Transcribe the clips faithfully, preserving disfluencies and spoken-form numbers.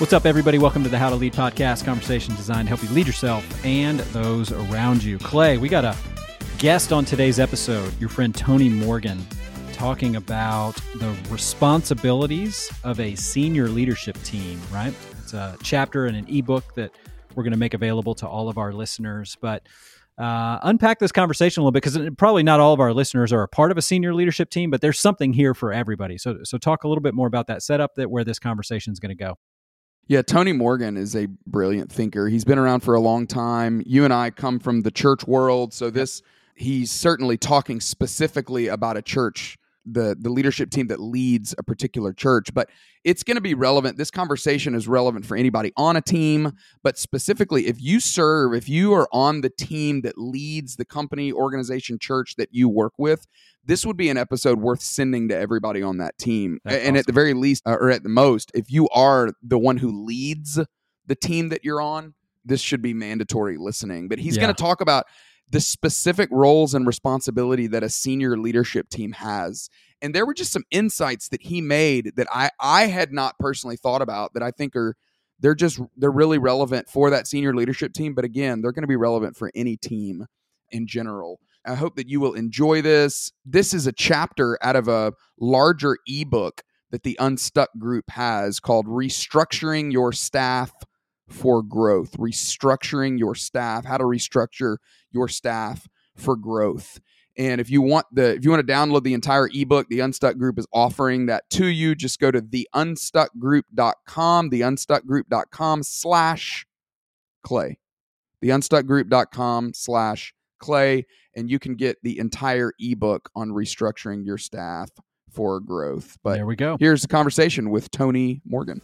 What's up, everybody? Welcome to the How to Lead podcast, conversation designed to help you lead yourself and those around you. Clay, we got a guest on today's episode, your friend Tony Morgan, talking about the responsibilities of a senior leadership team, right? It's a chapter in an ebook that we're going to make available to all of our listeners. But uh, unpack this conversation a little bit, because probably not all of our listeners are a part of a senior leadership team, but there's something here for everybody. So, so talk a little bit more about that setup, that where this conversation is going to go. Yeah, Tony Morgan is a brilliant thinker. He's been around for a long time. You and I come from the church world, so this he's certainly talking specifically about a church, the, the leadership team that leads a particular church. But it's going to be relevant. This conversation is relevant for anybody on a team, but specifically if you serve, if you are on the team that leads the company, organization, church that you work with, this would be an episode worth sending to everybody on that team. That's and awesome. At the very least, or at the most, if you are the one who leads the team that you're on, this should be mandatory listening. But he's yeah. going to talk about the specific roles and responsibility that a senior leadership team has. And there were just some insights that he made that I, I had not personally thought about that I think are, they're just, they're really relevant for that senior leadership team. But again, they're going to be relevant for any team in general. I hope that you will enjoy this. This is a chapter out of a larger ebook that the Unstuck group has called Restructuring Your Staff for Growth. Restructuring your staff, how to restructure your staff for growth. And if you want the if you want to download the entire ebook, the Unstuck group is offering that to you. Just go to the unstuck group dot com, the unstuck group dot com slash Clay. the unstuck group dot com slash Clay, and you can get the entire ebook on restructuring your staff for growth. But there we go. Here's the conversation with Tony Morgan.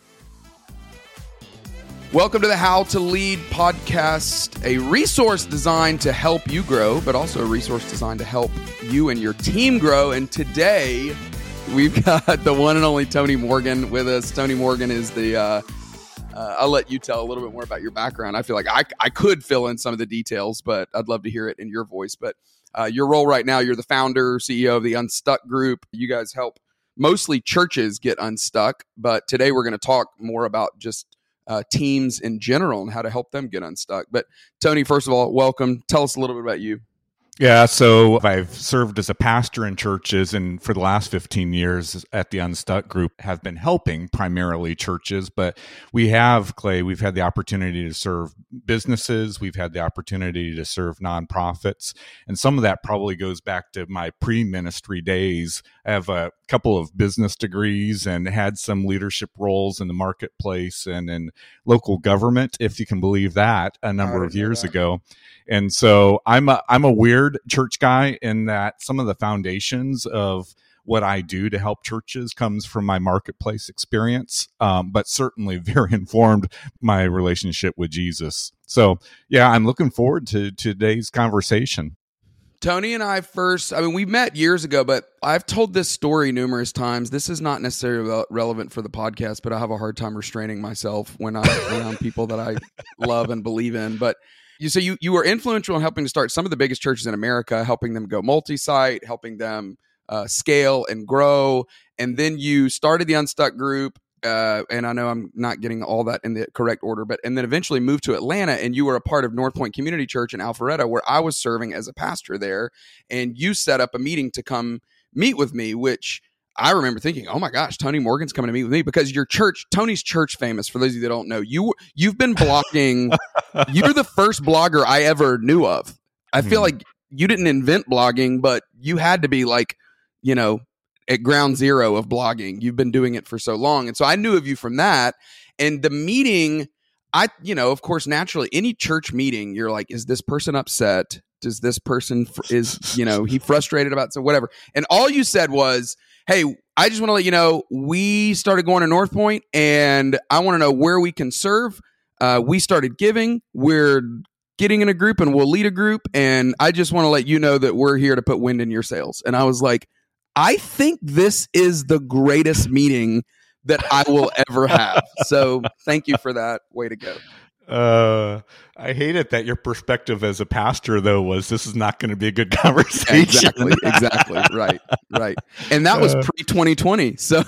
Welcome to the How to Lead podcast, a resource designed to help you grow, but also a resource designed to help you and your team grow. And today, we've got the one and only Tony Morgan with us. Tony Morgan is the, uh, uh, I'll let you tell a little bit more about your background. I feel like I, I could fill in some of the details, but I'd love to hear it in your voice. But uh, your role right now, you're the founder, C E O of the Unstuck Group. You guys help mostly churches get unstuck, but today we're going to talk more about just Uh, teams in general and how to help them get unstuck. But Tony, first of all, welcome. Tell us a little bit about you. Yeah, so I've served as a pastor in churches, and for the last fifteen years at the Unstuck Group have been helping primarily churches. But we have, Clay, we've had the opportunity to serve businesses. We've had the opportunity to serve nonprofits. And some of that probably goes back to my pre-ministry days. I have a couple of business degrees and had some leadership roles in the marketplace and in local government, if you can believe that, a number of years ago. And so I'm a, I'm a weird church guy in that some of the foundations of what I do to help churches comes from my marketplace experience, um, but certainly very informed my relationship with Jesus. So, yeah, I'm looking forward to, to today's conversation. Tony and I first, I mean, we met years ago, but I've told this story numerous times. This is not necessarily relevant for the podcast, but I have a hard time restraining myself when I'm around people that I love and believe in. But You so you you were influential in helping to start some of the biggest churches in America, helping them go multi-site, helping them uh, scale and grow. And then you started the Unstuck Group, uh, and I know I'm not getting all that in the correct order, but and then eventually moved to Atlanta, and you were a part of North Point Community Church in Alpharetta, where I was serving as a pastor there. And you set up a meeting to come meet with me, which I remember thinking, oh my gosh, Tony Morgan's coming to meet with me, because your church, Tony's church famous, for those of you that don't know, you, you've been blogging, you're the first blogger I ever knew of. I feel hmm. like you didn't invent blogging, but you had to be like, you know, at ground zero of blogging. You've been doing it for so long. And so I knew of you from that. And the meeting, I, you know, of course, naturally, any church meeting, you're like, is this person upset? Does this person, fr- is, you know, he frustrated about so whatever. And all you said was, hey, I just want to let you know, we started going to North Point, and I want to know where we can serve. Uh, we started giving. We're getting in a group, and we'll lead a group. And I just want to let you know that we're here to put wind in your sails. And I was like, I think this is the greatest meeting that I will ever have. So thank you for that. Way to go. Uh, I hate it that your perspective as a pastor, though, was this is not going to be a good conversation. Exactly, exactly, right, right. And that was Uh, pre twenty twenty, so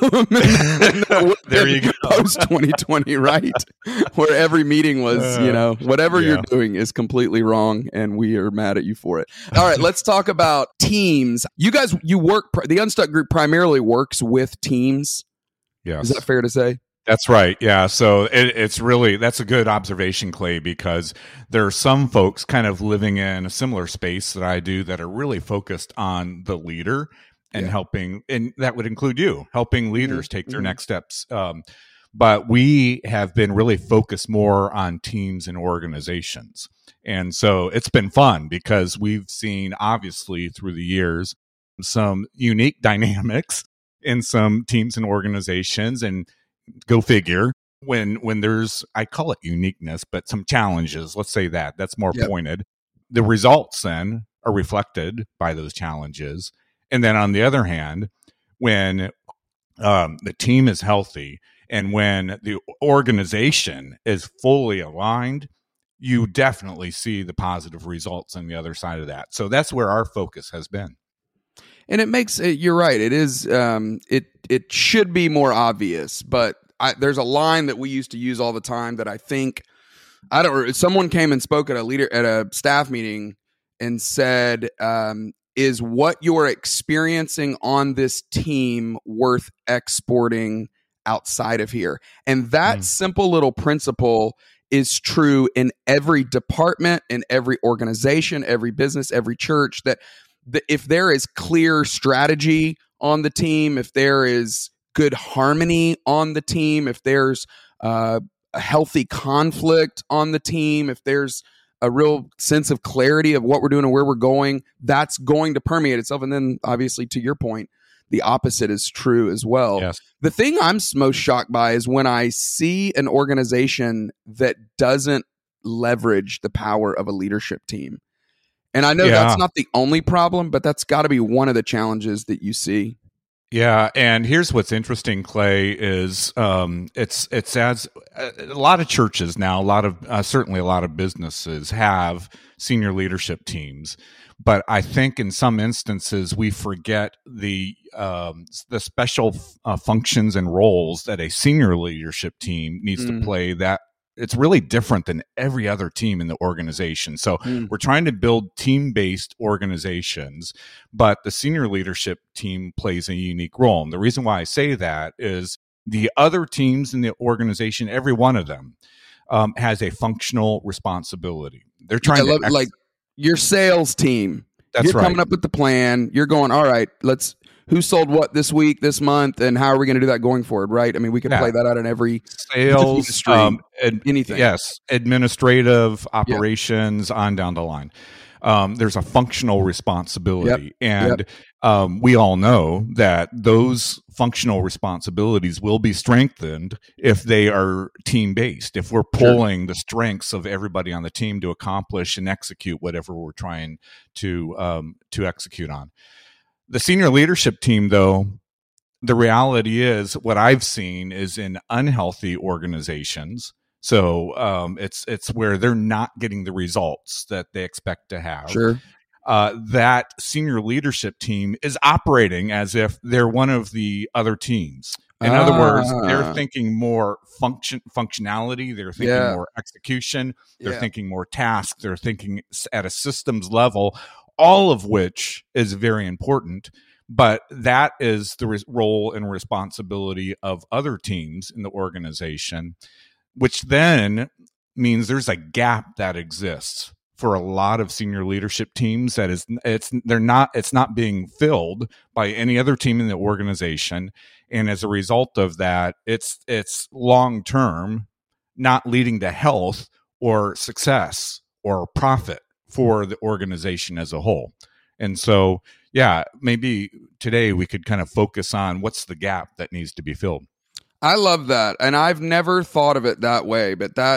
There you go. post twenty twenty, right? Where every meeting was, Uh, you know, whatever yeah. you're doing is completely wrong, and we are mad at you for it. All right, let's talk about teams. You guys, you work. The Unstuck Group primarily works with teams. Yes. Is that fair to say? That's right. Yeah. So it, it's really, that's a good observation, Clay, because there are some folks kind of living in a similar space that I do that are really focused on the leader and Yeah. helping, and that would include you, helping leaders Mm-hmm. take their Mm-hmm. next steps. Um, but we have been really focused more on teams and organizations. And so it's been fun because we've seen, obviously, through the years, some unique dynamics in some teams and organizations. And go figure, when when there's, I call it uniqueness, but some challenges, let's say that that's more Yep. pointed, the results then are reflected by those challenges. And then on the other hand, when um, the team is healthy and when the organization is fully aligned, you definitely see the positive results on the other side of that. So that's where our focus has been. And it makes it, you're right. It is. Um, it it should be more obvious, but I, there's a line that we used to use all the time that I think I don't. Someone came and spoke at a leader at a staff meeting and said, um, "Is what you're experiencing on this team worth exporting outside of here?" And that Mm. simple little principle is true in every department, in every organization, every business, every church. That the, if there is clear strategy on the team, if there is good harmony on the team, if there's uh, a healthy conflict on the team, if there's a real sense of clarity of what we're doing and where we're going, that's going to permeate itself. And then, obviously, to your point, the opposite is true as well. Yes. The thing I'm most shocked by is when I see an organization that doesn't leverage the power of a leadership team. And I know Yeah. that's not the only problem, but that's got to be one of the challenges that you see. Yeah, and here's what's interesting, Clay, is um, it's it's as a lot of churches now, a lot of uh, certainly a lot of businesses have senior leadership teams, but I think in some instances we forget the um, the special uh, functions and roles that a senior leadership team needs Mm. to play. That it's really different than every other team in the organization. So Mm. we're trying to build team-based organizations, but the senior leadership team plays a unique role. And the reason why I say that is the other teams in the organization, every one of them, um, has a functional responsibility. They're I trying love to ex- like your sales team. That's You're right. coming up with the plan. You're going, all right, let's who sold what this week, this month, and how are we going to do that going forward, right? I mean, we could Yeah. play that out in every sales, industry, um, ad- anything. yes, administrative operations on down the line. Um, there's a functional responsibility, and um, we all know that those functional responsibilities will be strengthened if they are team based. If we're pulling the strengths of everybody on the team to accomplish and execute whatever we're trying to um, to execute on. The senior leadership team, though, the reality is what I've seen is in unhealthy organizations. So um, it's it's where they're not getting the results that they expect to have. Sure. Uh, that senior leadership team is operating as if they're one of the other teams. In other words, they're Ah. thinking more function functionality. They're thinking Yeah. more execution. They're Yeah. thinking more tasks. They're thinking s- at a systems level, all of which is very important. But that is the res- role and responsibility of other teams in the organization, which then means there's a gap that exists for a lot of senior leadership teams that is it's they're not it's not being filled by any other team in the organization, and as a result of that, it's it's long term not leading to health or success or profit for the organization as a whole. And so, yeah, maybe today we could kind of focus on what's the gap that needs to be filled. I love that. And I've never thought of it that way, but that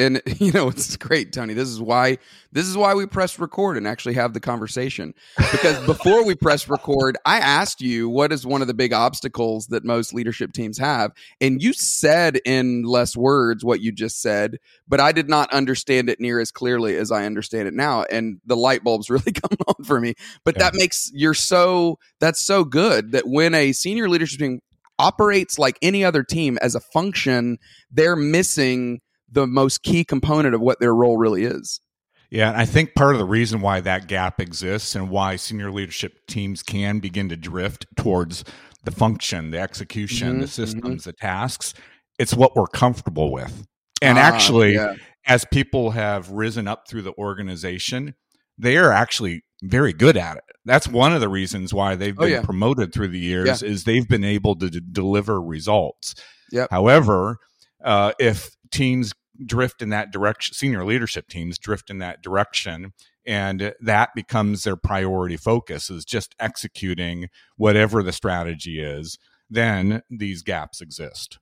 and you know, it's great, Tony. This is why this is why we press record and actually have the conversation. Because before we press record, I asked you what is one of the big obstacles that most leadership teams have, and you said in less words what you just said, but I did not understand it near as clearly as I understand it now, and the light bulb's really come on for me. But yeah. that makes you're so that's so good that when a senior leadership team operates like any other team as a function, they're missing the most key component of what their role really is. Yeah, and I think part of the reason why that gap exists and why senior leadership teams can begin to drift towards the function, the execution, mm-hmm, the systems, mm-hmm. the tasks, it's what we're comfortable with. And ah, actually, yeah. as people have risen up through the organization, they are actually very good at it. That's one of the reasons why they've been oh, yeah. promoted through the years yeah. is they've been able to d- deliver results. Yep. However, uh, if teams drift in that direction, senior leadership teams drift in that direction, and that becomes their priority focus is just executing whatever the strategy is, then these gaps exist.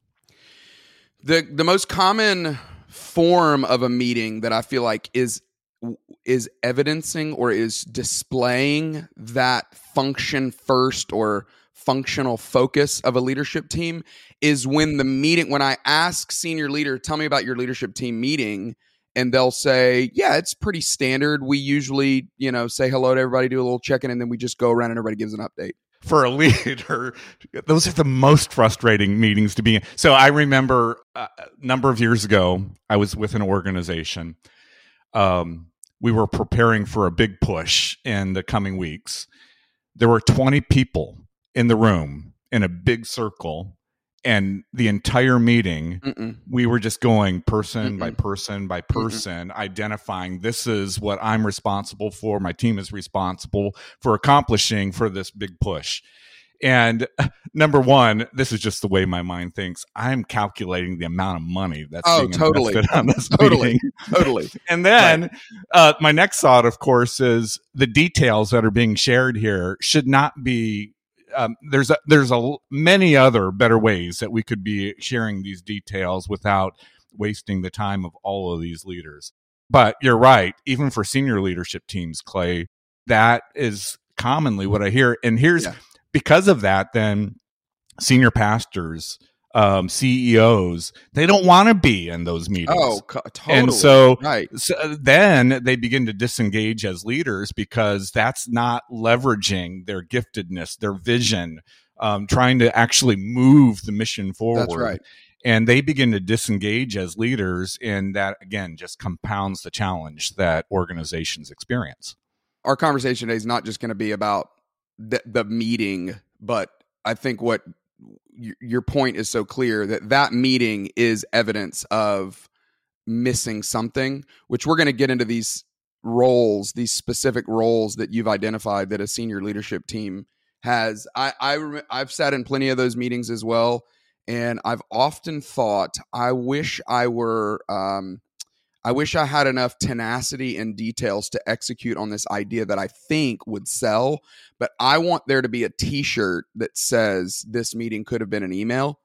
The the most common form of a meeting that I feel like is is evidencing or is displaying that function first or functional focus of a leadership team is when the meeting, when I ask senior leader, tell me about your leadership team meeting, and they'll say, yeah, it's pretty standard. We usually, you know, say hello to everybody, do a little check-in, and then we just go around and everybody gives an update. For a leader, those are the most frustrating meetings to be in. So I remember a number of years ago, I was with an organization. Um, we were preparing for a big push in the coming weeks. There were twenty people in the room in a big circle, and the entire meeting, Mm-mm. we were just going person Mm-mm. by person by person, Mm-mm. identifying this is what I'm responsible for. My team is responsible for accomplishing for this big push. And number one, this is just the way my mind thinks. I'm calculating the amount of money that's oh, being totally. invested on this totally. meeting. Totally. And then right. uh, my next thought, of course, is the details that are being shared here should not be Um, there's a, there's a many other better ways that we could be sharing these details without wasting the time of all of these leaders. But you're right. Even for senior leadership teams, Clay, that is commonly what I hear. And here's yeah. because of that, then senior pastors, um, C E Os, they don't want to be in those meetings. Oh, co- totally. And so, right. so then they begin to disengage as leaders because that's not leveraging their giftedness, their vision, um, trying to actually move the mission forward. That's right. And they begin to disengage as leaders, and that, again, just compounds the challenge that organizations experience. Our conversation today is not just going to be about the, the meeting, but I think what your point is so clear that that meeting is evidence of missing something, which we're going to get into these roles, these specific roles that you've identified that a senior leadership team has. I, I I've sat in plenty of those meetings as well, and I've often thought, I wish I were, um, I wish I had enough tenacity and details to execute on this idea that I think would sell, but I want there to be a t-shirt that says this meeting could have been an email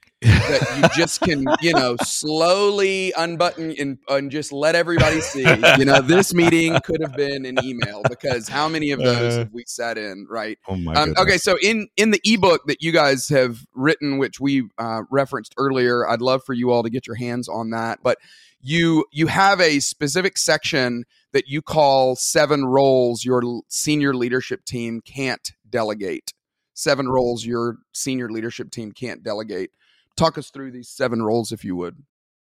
that you just can, you know, slowly unbutton and, and just let everybody see, you know, this meeting could have been an email, because how many of those uh, have we sat in, right? Oh my um, okay, so in, in the ebook that you guys have written, which we uh, referenced earlier, I'd love for you all to get your hands on that, but You you have a specific section that you call seven roles your senior leadership team can't delegate. Seven roles your senior leadership team can't delegate. Talk us through these seven roles, if you would.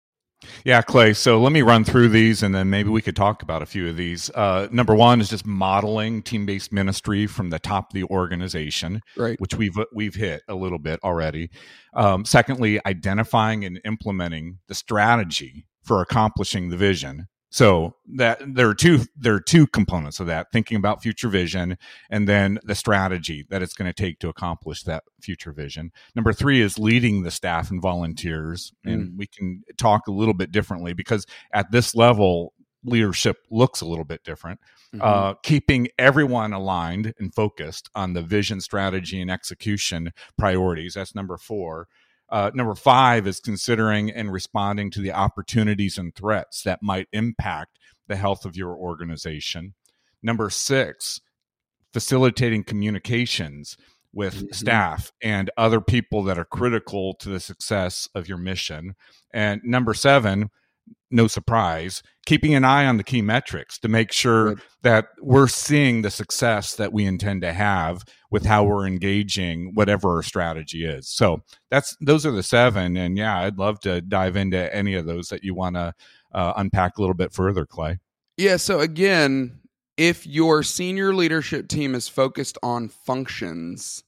Yeah, Clay. So let me run through these, and then maybe we could talk about a few of these. Uh, number one is just modeling team-based ministry from the top of the organization, right, which we've we've hit a little bit already. Um, secondly, identifying and implementing the strategy for accomplishing the vision. So that there are two there are two components of that: thinking about future vision, and then the strategy that it's going to take to accomplish that future vision. Number three is leading the staff and volunteers, mm. and we can talk a little bit differently because at this level, leadership looks a little bit different. Mm-hmm. Uh, keeping everyone aligned and focused on the vision, strategy, and execution priorities. That's number four. Uh, number five is considering and responding to the opportunities and threats that might impact the health of your organization. Number six, facilitating communications with mm-hmm. staff and other people that are critical to the success of your mission. And number seven, no surprise, keeping an eye on the key metrics to make sure Good. that we're seeing the success that we intend to have with how we're engaging whatever our strategy is. So that's those are the seven. And yeah, I'd love to dive into any of those that you want to uh, unpack a little bit further, Clay. Yeah. So again, if your senior leadership team is focused on functions,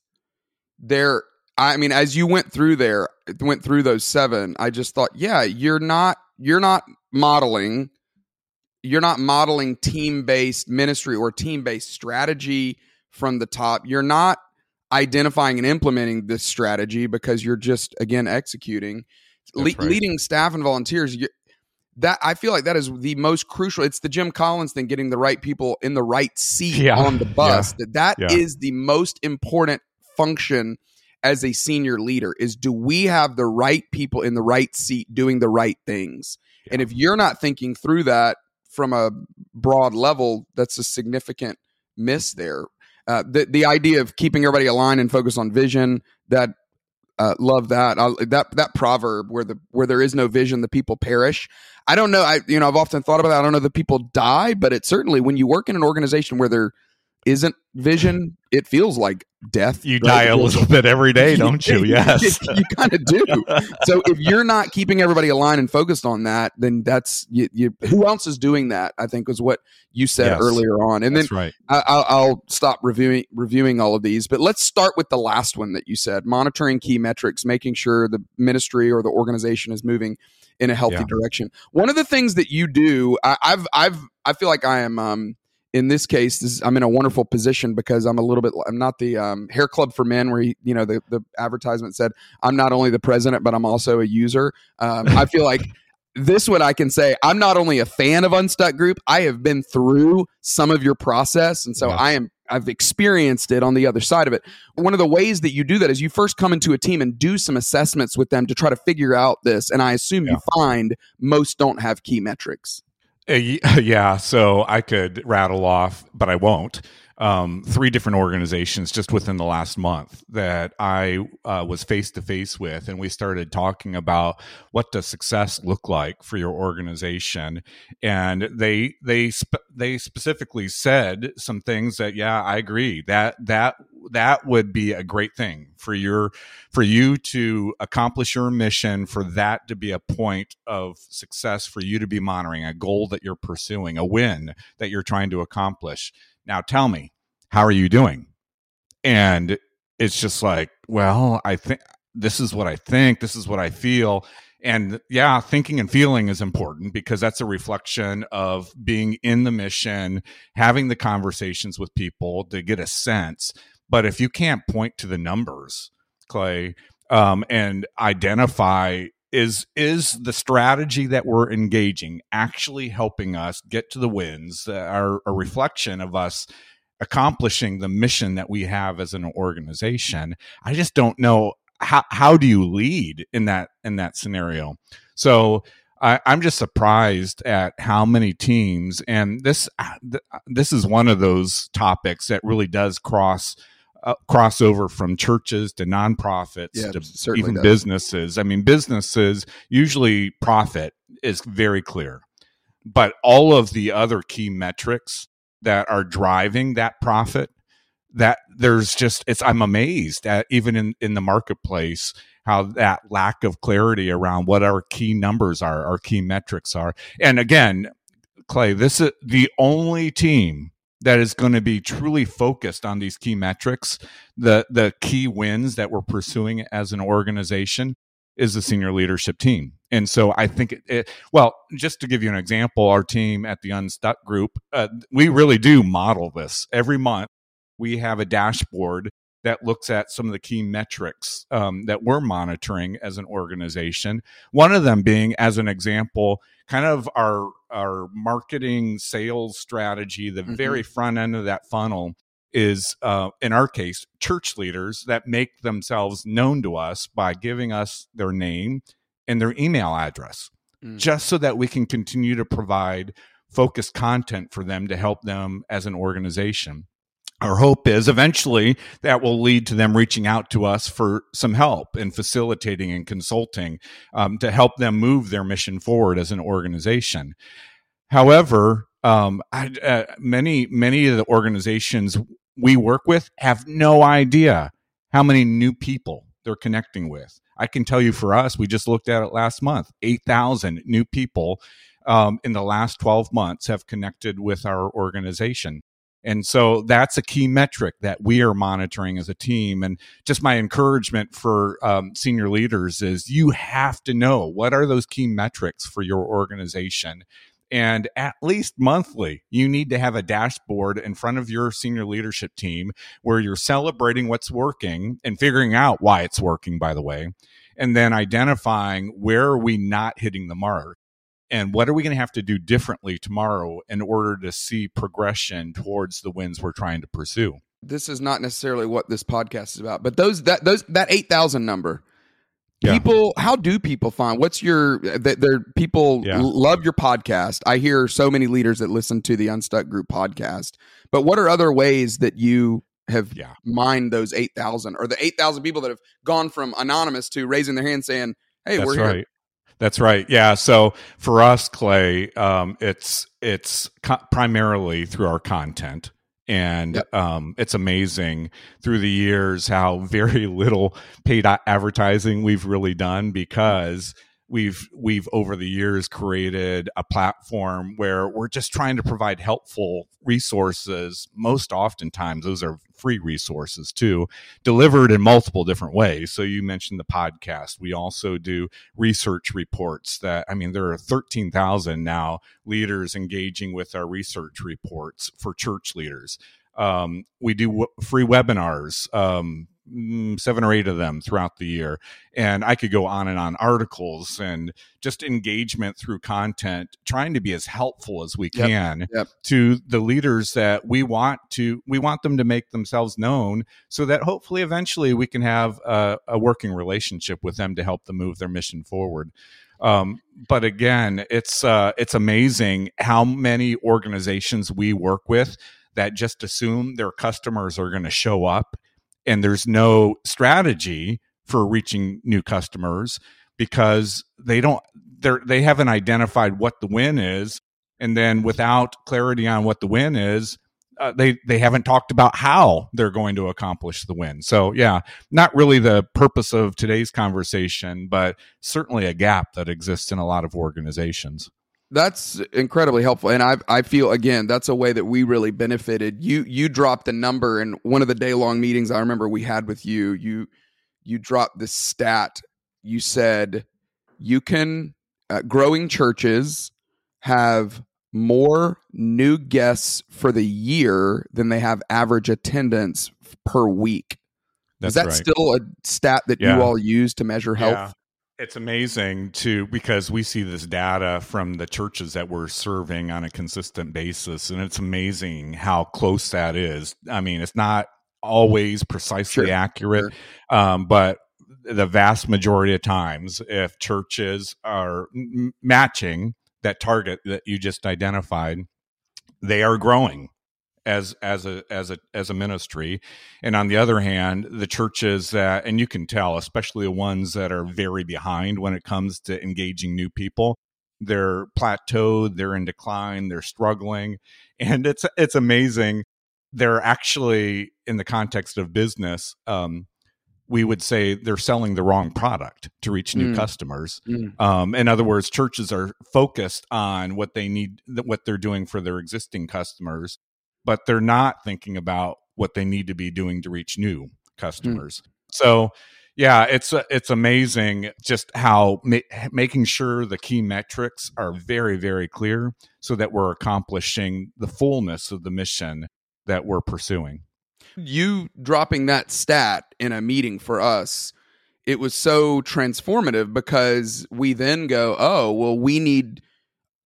there, I mean, as you went through there, went through those seven, I just thought, yeah, you're not, you're not modeling, you're not modeling team-based ministry or team-based strategy from the top. You're not identifying and implementing this strategy because you're just, again, executing. Le- right. Leading staff and volunteers, you, that I feel like that is the most crucial. It's the Jim Collins thing, getting the right people in the right seat yeah. on the bus. Yeah. That that yeah. is the most important function as a senior leader, is do we have the right people in the right seat doing the right things? Yeah. And if you're not thinking through that from a broad level, that's a significant miss there. Uh, the the idea of keeping everybody aligned and focused on vision, that uh, love that I, that that proverb where the where there is no vision, the people perish. I don't know. I you know I've often thought about that. I don't know that people die, but it certainly, when you work in an organization where there isn't vision, it feels like death. You right? die a little bit every day, don't you? Yes. You kind of do. So if you're not keeping everybody aligned and focused on that, then that's you, you, who else is doing that, I think was what you said yes. earlier on. And that's then right. I, I'll, I'll stop reviewing reviewing all of these, but let's start with the last one that you said, monitoring key metrics, making sure the ministry or the organization is moving in a healthy yeah. direction. One of the things that you do, I, I've, I've, I feel like I am, um, in this case, this is, I'm in a wonderful position because I'm a little bit, I'm not the um, Hair Club for Men where, he, you know, the, the advertisement said, I'm not only the president, but I'm also a user. Um, I feel like this one I can say, I'm not only a fan of Unstuck Group, I have been through some of your process. And so yeah. I am, I've experienced it on the other side of it. One of the ways that you do that is you first come into a team and do some assessments with them to try to figure out this. And I assume yeah. you find most don't have key metrics. Uh, yeah, so I could rattle off, but I won't. Um, three different organizations just within the last month that I uh, was face to face with, and we started talking about what does success look like for your organization. And they they sp- they specifically said some things that, yeah, I agree that that that would be a great thing for your for you to accomplish your mission, for that to be a point of success for you to be monitoring, a goal that you're pursuing, a win that you're trying to accomplish. Now tell me, how are you doing? And it's just like, well, I think this is what I think, this is what I feel. And yeah, thinking and feeling is important because that's a reflection of being in the mission, having the conversations with people to get a sense. But if you can't point to the numbers, Clay, um, and identify is is the strategy that we're engaging actually helping us get to the wins that are a reflection of us accomplishing the mission that we have as an organization, I just don't know how how do you lead in that in that scenario. So I, I'm just surprised at how many teams, and this this is one of those topics that really does cross Uh, crossover from churches to nonprofits yeah, to even does. businesses. I mean, businesses, usually profit is very clear, but all of the other key metrics that are driving that profit, that there's just, it's, I'm amazed at even in, in the marketplace, how that lack of clarity around what our key numbers are, our key metrics are. And again, Clay, this is the only team that is going to be truly focused on these key metrics, the the key wins that we're pursuing as an organization, is the senior leadership team. And so I think, it, it, well, just to give you an example, our team at the Unstuck Group, uh, we really do model this. Every month, we have a dashboard that looks at some of the key metrics um, that we're monitoring as an organization. One of them being, as an example, kind of our our marketing sales strategy, the mm-hmm. very front end of that funnel is, uh, in our case, church leaders that make themselves known to us by giving us their name and their email address, mm. just so that we can continue to provide focused content for them to help them as an organization. Our hope is eventually that will lead to them reaching out to us for some help in facilitating and consulting um, to help them move their mission forward as an organization. However, um, I, uh, many many of the organizations we work with have no idea how many new people they're connecting with. I can tell you for us, we just looked at it last month, eight thousand new people um, in the last twelve months have connected with our organization. And so that's a key metric that we are monitoring as a team. And just my encouragement for um, senior leaders is you have to know what are those key metrics for your organization. And at least monthly, you need to have a dashboard in front of your senior leadership team where you're celebrating what's working and figuring out why it's working, by the way, and then identifying where are we not hitting the mark and what are we going to have to do differently tomorrow in order to see progression towards the wins we're trying to pursue. This is not necessarily what this podcast is about, but those that those that eight thousand number. Yeah. People, how do people find? What's your? That there people Yeah. love your podcast. I hear so many leaders that listen to the Unstuck Group podcast. But what are other ways that you have Yeah. mined those eight thousand, or the eight thousand people that have gone from anonymous to raising their hand saying, "Hey, That's we're here." right. That's right. Yeah. So for us, Clay, um, it's it's co- primarily through our content. And Yep. um, it's amazing through the years how very little paid a- advertising we've really done, because we've we've over the years created a platform where we're just trying to provide helpful resources. Most oftentimes, those are free resources too, delivered in multiple different ways. So you mentioned the podcast. We also do research reports that, I mean, there are thirteen thousand now leaders engaging with our research reports for church leaders. Um, we do w- free webinars, um, mm, seven or eight of them throughout the year. And I could go on and on, articles and just engagement through content, trying to be as helpful as we Yep. can Yep. to the leaders that we want to, we want them to make themselves known so that hopefully eventually we can have a, a working relationship with them to help them move their mission forward. Um, but again, it's, uh, it's amazing how many organizations we work with that just assume their customers are going to show up, and there's no strategy for reaching new customers because they don't, they're, they haven't identified what the win is. And then without clarity on what the win is, uh, they, they haven't talked about how they're going to accomplish the win. So yeah, not really the purpose of today's conversation, but certainly a gap that exists in a lot of organizations. That's incredibly helpful, and I I feel again that's a way that we really benefited. You you dropped the number in one of the day long meetings I remember we had with you. You you dropped this stat. You said you can uh, growing churches have more new guests for the year than they have average attendance per week. That's Is that right. still a stat that Yeah. you all use to measure health? Yeah. It's amazing too, because we see this data from the churches that we're serving on a consistent basis, and it's amazing how close that is. I mean, it's not always precisely Sure. accurate, um, but the vast majority of times, if churches are m- matching that target that you just identified, they are growing as as a as a as a ministry. And on the other hand, the churches that, and you can tell, especially the ones that are very behind when it comes to engaging new people, they're plateaued, they're in decline, they're struggling. And it's it's amazing. They're actually, in the context of business, um, we would say they're selling the wrong product to reach new Mm. customers. Mm. Um, in other words, churches are focused on what they need, what they're doing for their existing customers, but they're not thinking about what they need to be doing to reach new customers. Mm. So, yeah, it's it's amazing just how ma- making sure the key metrics are very, very clear so that we're accomplishing the fullness of the mission that we're pursuing. You dropping that stat in a meeting for us, it was so transformative because we then go, oh, well, we need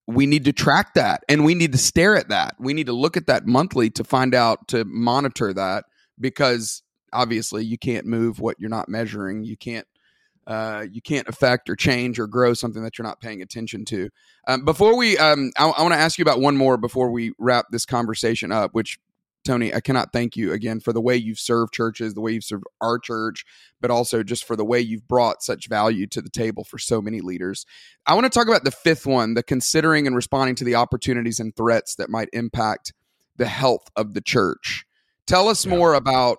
we need to track that, and we need to stare at that. We need to look at that monthly to find out, to monitor that, because obviously you can't move what you're not measuring. You can't uh, you can't affect or change or grow something that you're not paying attention to. Um, before we, um, I, I want to ask you about one more before we wrap this conversation up, which, Tony, I cannot thank you again for the way you've served churches, the way you've served our church, but also just for the way you've brought such value to the table for so many leaders. I want to talk about the fifth one, the considering and responding to the opportunities and threats that might impact the health of the church. Tell us yeah. more about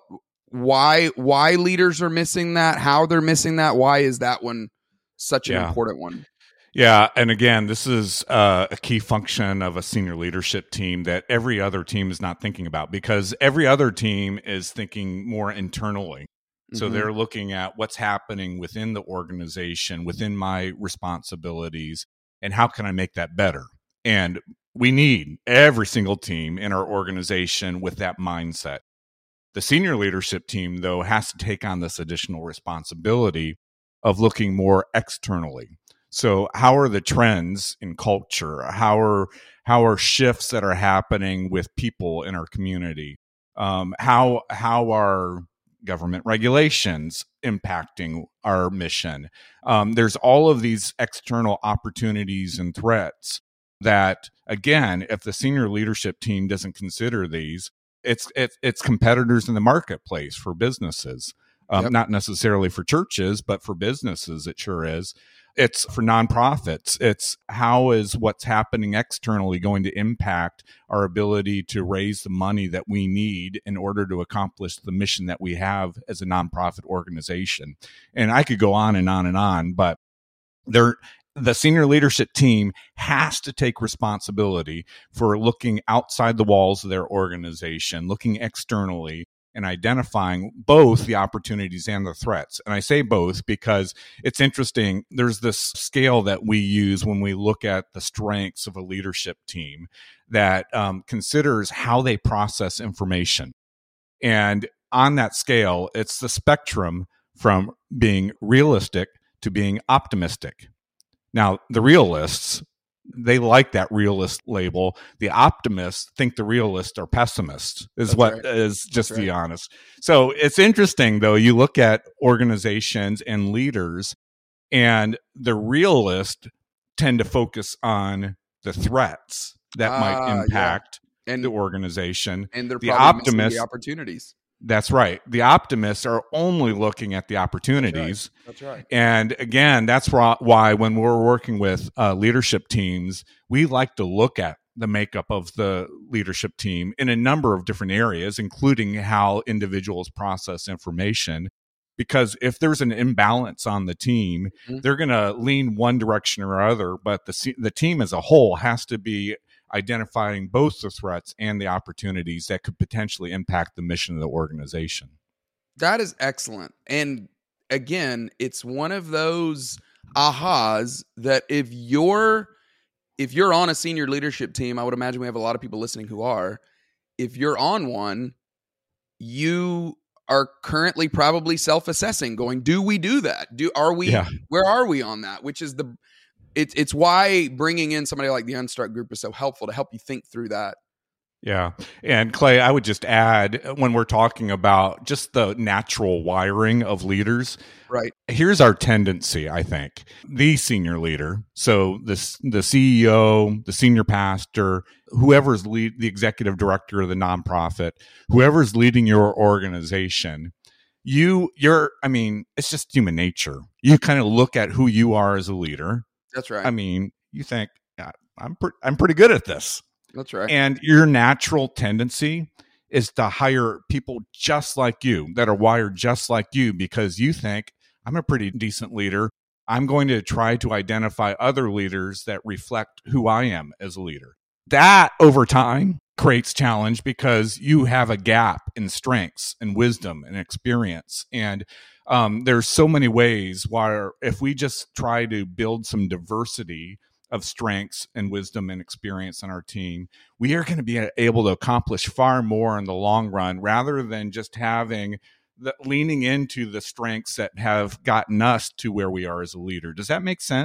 why why leaders are missing that, how they're missing that. Why is that one such an yeah. important one? Yeah, and again, this is uh, a key function of a senior leadership team that every other team is not thinking about, because every other team is thinking more internally. So mm-hmm. they're looking at what's happening within the organization, within my responsibilities, and how can I make that better? And we need every single team in our organization with that mindset. The senior leadership team, though, has to take on this additional responsibility of looking more externally. So how are the trends in culture? How are how are shifts that are happening with people in our community? Um, how how are government regulations impacting our mission? Um, there's all of these external opportunities and threats that, again, if the senior leadership team doesn't consider these, it's it's, it's competitors in the marketplace for businesses. Um, yep. Not necessarily for churches, but for businesses, it sure is. It's for nonprofits. It's how is what's happening externally going to impact our ability to raise the money that we need in order to accomplish the mission that we have as a nonprofit organization. And I could go on and on and on, but there, the senior leadership team has to take responsibility for looking outside the walls of their organization, looking externally, and identifying both the opportunities and the threats. And I say both because it's interesting. There's this scale that we use when we look at the strengths of a leadership team that um, considers how they process information. And on that scale, it's the spectrum from being realistic to being optimistic. Now, the realists, they like that realist label. The optimists think the realists are pessimists, is That's what right. is just to be honest. So it's interesting, though, you look at organizations and leaders, and the realists tend to focus on the threats that uh, might impact yeah. and, the organization. And they're the probably optimists, missing the opportunities. That's right. The optimists are only looking at the opportunities. That's right. That's right. And again, that's why when we're working with uh, leadership teams, we like to look at the makeup of the leadership team in a number of different areas, including how individuals process information. Because if there's an imbalance on the team, mm-hmm. they're going to lean one direction or other, but the the team as a whole has to be identifying both the threats and the opportunities that could potentially impact the mission of the organization. That is excellent. And again, it's one of those ahas that if you're if you're on a senior leadership team, I would imagine we have a lot of people listening who are, if you're on one, you are currently probably self-assessing, going, do we do that? Do are we yeah. where are we on that? Which is the It's it's why bringing in somebody like the Unstruck Group is so helpful to help you think through that. Yeah. And Clay, I would just add, when we're talking about just the natural wiring of leaders, right? Here's our tendency, I think. The senior leader, so the, the C E O, the senior pastor, whoever's lead, the executive director of the nonprofit, whoever's leading your organization, you, you're, I mean, it's just human nature. You kind of look at who you are as a leader. That's right. I mean, you think, yeah, I'm pre- I'm pretty good at this. That's right. And your natural tendency is to hire people just like you, that are wired just like you, because you think, I'm a pretty decent leader. I'm going to try to identify other leaders that reflect who I am as a leader. That, over time, creates challenge because you have a gap in strengths and wisdom and experience. And Um, there's so many ways where if we just try to build some diversity of strengths and wisdom and experience in our team, we are going to be able to accomplish far more in the long run, rather than just having the leaning into the strengths that have gotten us to where we are as a leader. Does that make sense?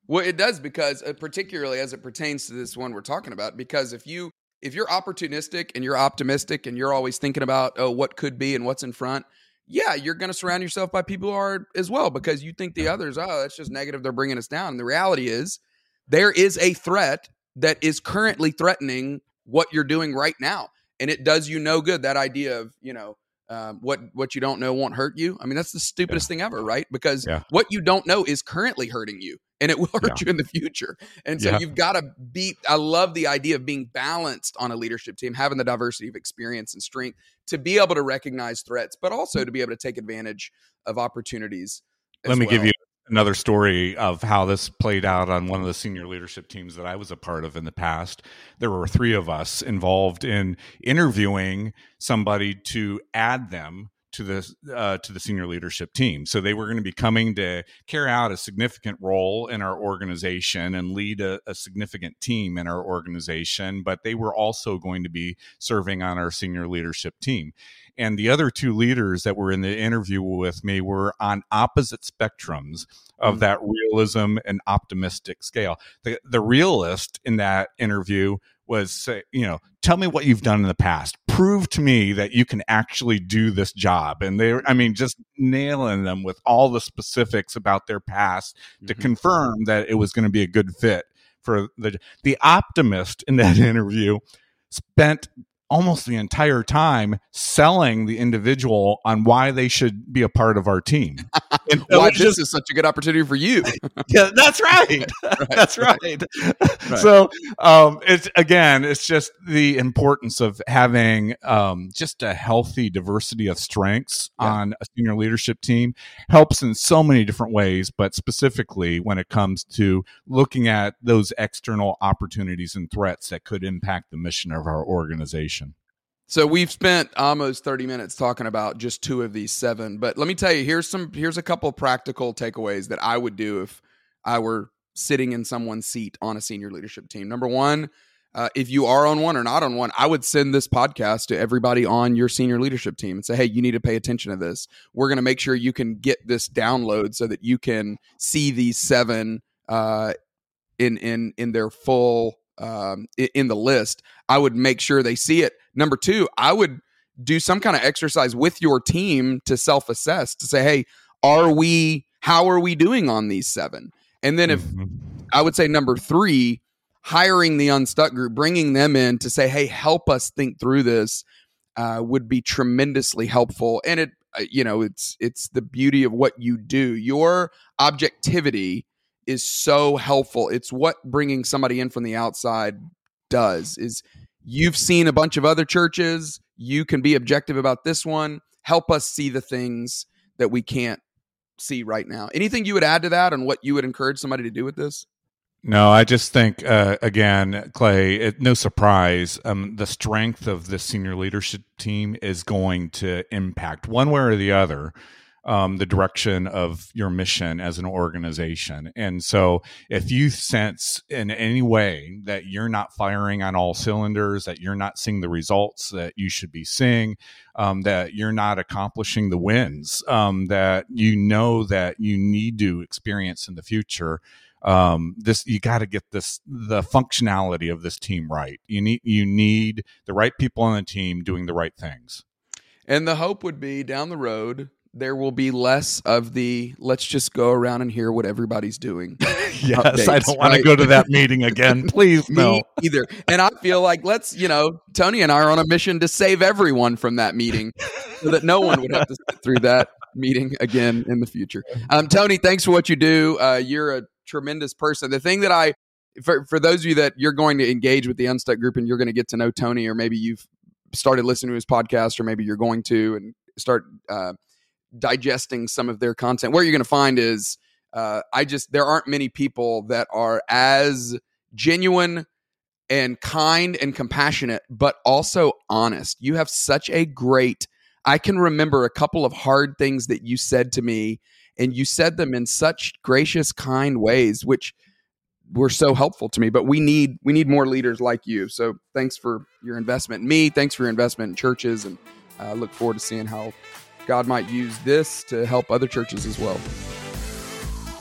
Well, it does, because uh, particularly as it pertains to this one we're talking about, because if you if you're opportunistic and you're optimistic and you're always thinking about, oh, what could be and what's in front, yeah, you're going to surround yourself by people who are as well, because you think the others, oh, that's just negative, they're bringing us down. And the reality is there is a threat that is currently threatening what you're doing right now. And it does you no good, that idea of, you know, um, what what you don't know won't hurt you. I mean, that's the stupidest yeah. thing ever, right? Because yeah. what you don't know is currently hurting you, and it will hurt yeah. you in the future. And so yeah. you've got to be, I love the idea of being balanced on a leadership team, having the diversity of experience and strength to be able to recognize threats, but also to be able to take advantage of opportunities. Let me well. give you another story of how this played out on one of the senior leadership teams that I was a part of in the past. There were three of us involved in interviewing somebody to add them to the uh, to the senior leadership team. So they were going to be coming to carry out a significant role in our organization and lead a, a significant team in our organization, but they were also going to be serving on our senior leadership team. And the other two leaders that were in the interview with me were on opposite spectrums of that realism and optimistic scale. The, the realist in that interview was, say, you know, tell me what you've done in the past. Prove to me that you can actually do this job. And they, I mean, just nailing them with all the specifics about their past mm-hmm. to confirm that it was going to be a good fit for the, the optimist in that interview spent almost the entire time selling the individual on why they should be a part of our team. And why this just, is such a good opportunity for you. Yeah, that's right. right that's right. right. right. So um, it's again, it's just the importance of having um, just a healthy diversity of strengths yeah. on a senior leadership team helps in so many different ways, but specifically when it comes to looking at those external opportunities and threats that could impact the mission of our organization. So we've spent almost thirty minutes talking about just two of these seven, but let me tell you, here's some, here's a couple of practical takeaways that I would do if I were sitting in someone's seat on a senior leadership team. Number one, uh, if you are on one or not on one, I would send this podcast to everybody on your senior leadership team and say, hey, you need to pay attention to this. We're going to make sure you can get this download so that you can see these seven uh, in, in, in their full Um, in the list. I would make sure they see it. Number two, I would do some kind of exercise with your team to self-assess, to say, hey, are we, how are we doing on these seven? And then if mm-hmm. I would say number three, hiring the Unstuck group, bringing them in to say, hey, help us think through this uh, would be tremendously helpful. And it, uh, you know, it's, it's the beauty of what you do. Your objectivity is so helpful. It's what bringing somebody in from the outside does. Is you've seen a bunch of other churches. You can be objective about this one. Help us see the things that we can't see right now. Anything you would add to that and what you would encourage somebody to do with this? No, I just think, uh, again, Clay, it, no surprise, um, the strength of the senior leadership team is going to impact one way or the other Um, the direction of your mission as an organization. And so if you sense in any way that you're not firing on all cylinders, that you're not seeing the results that you should be seeing, um, that you're not accomplishing the wins um, that you know that you need to experience in the future, um, this, you got to get this, the functionality of this team right. You need, you need the right people on the team doing the right things. And the hope would be down the road, there will be less of the let's just go around and hear what everybody's doing. Yes, updates, I don't want right? to go to that meeting again. Please, no. Me either. And I feel like let's, you know, Tony and I are on a mission to save everyone from that meeting so that no one would have to sit through that meeting again in the future. Um, Tony, thanks for what you do. Uh, you're a tremendous person. The thing that I, for, for those of you that you're going to engage with the Unstuck group and you're going to get to know Tony, or maybe you've started listening to his podcast, or maybe you're going to and start uh, digesting some of their content. What you're going to find is uh, I just, there aren't many people that are as genuine and kind and compassionate, but also honest. You have such a great, I can remember a couple of hard things that you said to me, and you said them in such gracious, kind ways, which were so helpful to me. But we need, we need more leaders like you. So thanks for your investment in me. Thanks for your investment in churches. And I uh, look forward to seeing how God might use this to help other churches as well.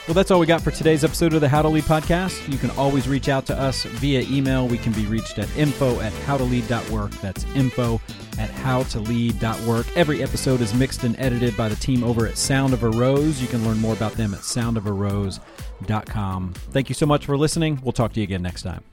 Well, that's all we got for today's episode of the How to Lead podcast. You can always reach out to us via email. We can be reached at info at howtolead.work. That's info at howtolead.work. Every episode is mixed and edited by the team over at Sound of a Rose. You can learn more about them at sound of a rose dot com. Thank you so much for listening. We'll talk to you again next time.